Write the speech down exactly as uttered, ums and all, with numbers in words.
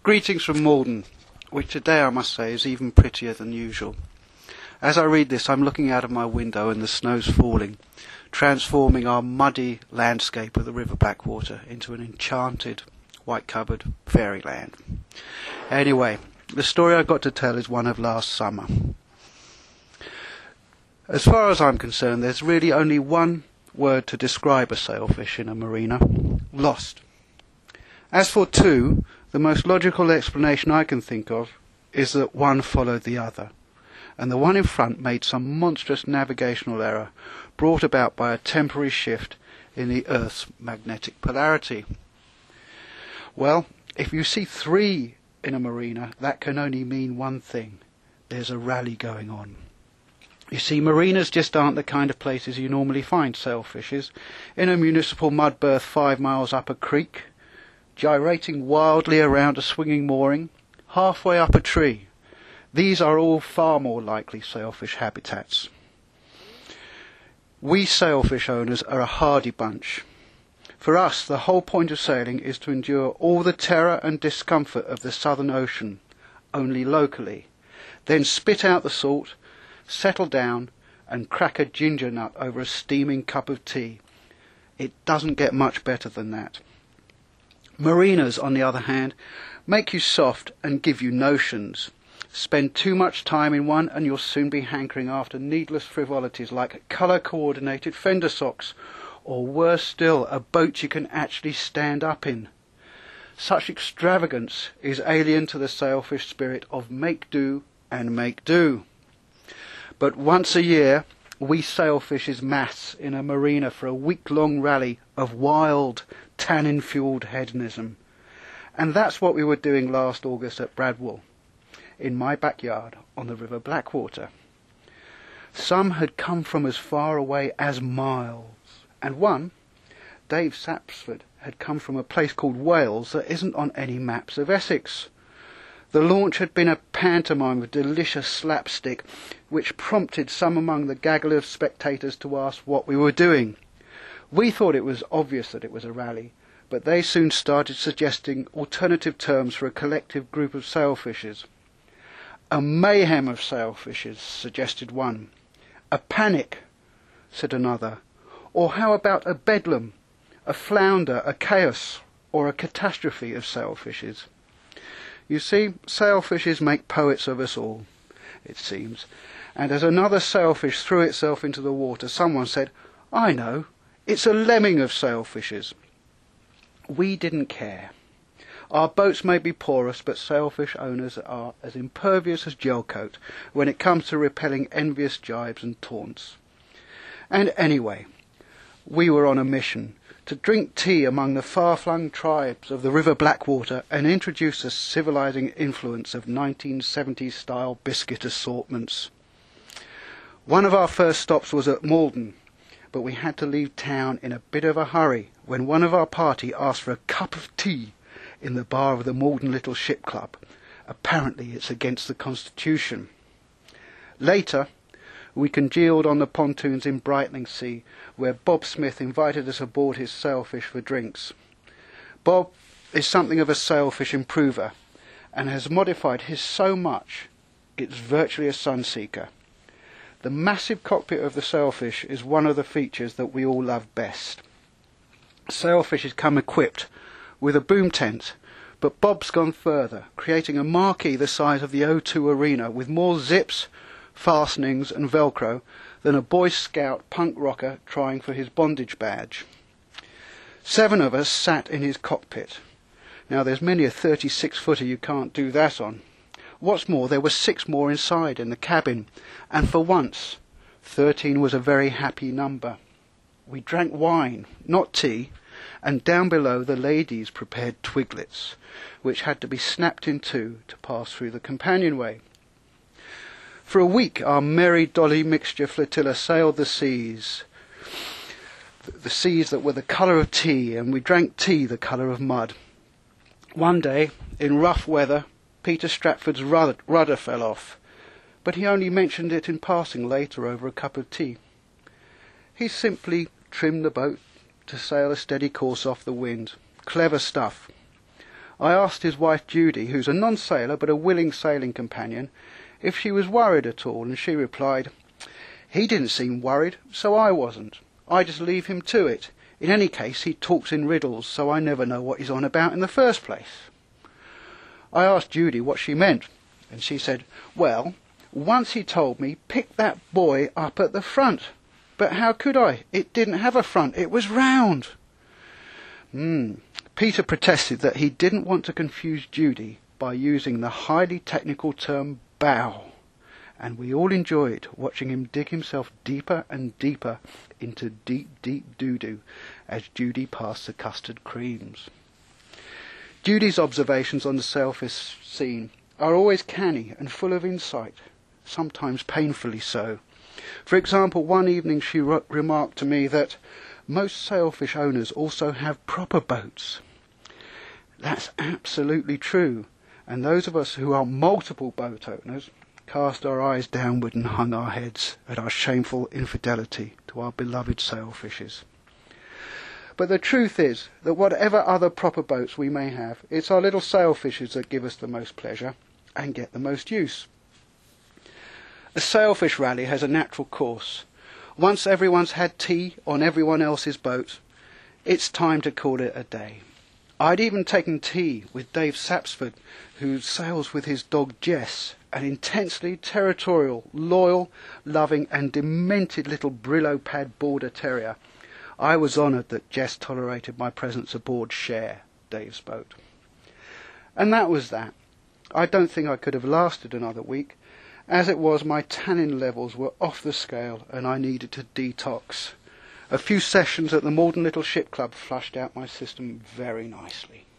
Greetings from Malden, which today I must say is even prettier than usual. As I read this, I'm looking out of my window and the snow's falling, transforming our muddy landscape of the River Blackwater into an enchanted, white-covered fairyland. Anyway, the story I've got to tell is one of last summer. As far as I'm concerned, there's really only one word to describe a sailfish in a marina: lost. As for two, the most logical explanation I can think of is that one followed the other, and the one in front made some monstrous navigational error brought about by a temporary shift in the Earth's magnetic polarity. Well, if you see three in a marina, that can only mean one thing: there's a rally going on. You see, marinas just aren't the kind of places you normally find sailfishes. In a municipal mud berth five miles up a creek, gyrating wildly around a swinging mooring, halfway up a tree. These are all far more likely sailfish habitats. We sailfish owners are a hardy bunch. For us, the whole point of sailing is to endure all the terror and discomfort of the Southern Ocean, only locally, then spit out the salt, settle down, and crack a ginger nut over a steaming cup of tea. It doesn't get much better than that. Marinas, on the other hand, make you soft and give you notions. Spend too much time in one and you'll soon be hankering after needless frivolities like colour-coordinated fender socks, or worse still, a boat you can actually stand up in. Such extravagance is alien to the sailfish spirit of make do and make do. But once a year, we sailfishes mass in a marina for a week-long rally of wild, tannin-fuelled hedonism. And that's what we were doing last August at Bradwell, in my backyard on the River Blackwater. Some had come from as far away as miles, and one, Dave Sapsford, had come from a place called Wales that isn't on any maps of Essex. The launch had been a pantomime of delicious slapstick, which prompted some among the gaggle of spectators to ask what we were doing. We thought it was obvious that it was a rally, but they soon started suggesting alternative terms for a collective group of sailfishers. A mayhem of sailfishers, suggested one. A panic, said another. Or how about a bedlam, a flounder, a chaos, or a catastrophe of sailfishes? You see, sailfishes make poets of us all, it seems. And as another sailfish threw itself into the water, someone said, "I know, it's a lemming of sailfishes." We didn't care. Our boats may be porous, but sailfish owners are as impervious as gelcoat when it comes to repelling envious jibes and taunts. And anyway, we were on a mission to drink tea among the far-flung tribes of the River Blackwater and introduce the civilizing influence of nineteen seventies-style biscuit assortments. One of our first stops was at Malden, but we had to leave town in a bit of a hurry when one of our party asked for a cup of tea in the bar of the Malden Little Ship Club. Apparently it's against the Constitution. Later, we congealed on the pontoons in Brightlingsea, where Bob Smith invited us aboard his sailfish for drinks. Bob is something of a sailfish improver, and has modified his so much it's virtually a sunseeker. The massive cockpit of the sailfish is one of the features that we all love best. Sailfishes come equipped with a boom tent, but Bob's gone further, creating a marquee the size of the O two Arena with more zips, fastenings and Velcro than a Boy Scout punk rocker trying for his bondage badge. Seven of us sat in his cockpit. Now there's many a thirty-six footer you can't do that on. What's more, there were six more inside in the cabin, and for once, thirteen was a very happy number. We drank wine, not tea, and down below the ladies prepared twiglets, which had to be snapped in two to pass through the companionway. For a week our merry Dolly Mixture flotilla sailed the seas, the seas that were the colour of tea, and we drank tea the colour of mud. One day, in rough weather, Peter Stratford's rudder, rudder fell off, but he only mentioned it in passing later over a cup of tea. He simply trimmed the boat to sail a steady course off the wind. Clever stuff. I asked his wife Judy, who's a non-sailor but a willing sailing companion, if she was worried at all, and she replied, "He didn't seem worried, so I wasn't. I just leave him to it. In any case, he talks in riddles, so I never know what he's on about in the first place." I asked Judy what she meant, and she said, "Well, once he told me, pick that buoy up at the front. But how could I? It didn't have a front, it was round." Hmm. Peter protested that he didn't want to confuse Judy by using the highly technical term bow, and we all enjoyed watching him dig himself deeper and deeper into deep, deep doo-doo as Judy passed the custard creams. Judy's observations on the sailfish scene are always canny and full of insight, sometimes painfully so. For example, one evening she re- remarked to me that most sailfish owners also have proper boats. That's absolutely true, and those of us who are multiple boat owners cast our eyes downward and hung our heads at our shameful infidelity to our beloved sailfishes. But the truth is that whatever other proper boats we may have, it's our little sailfishes that give us the most pleasure and get the most use. A sailfish rally has a natural course. Once everyone's had tea on everyone else's boat, it's time to call it a day. I'd even taken tea with Dave Sapsford, who sails with his dog Jess, an intensely territorial, loyal, loving and demented little Brillo Pad Border Terrier. I was honoured that Jess tolerated my presence aboard Share, Dave's boat. And that was that. I don't think I could have lasted another week. As it was, my tannin levels were off the scale and I needed to detox. A few sessions at the Malden Little Ship Club flushed out my system very nicely.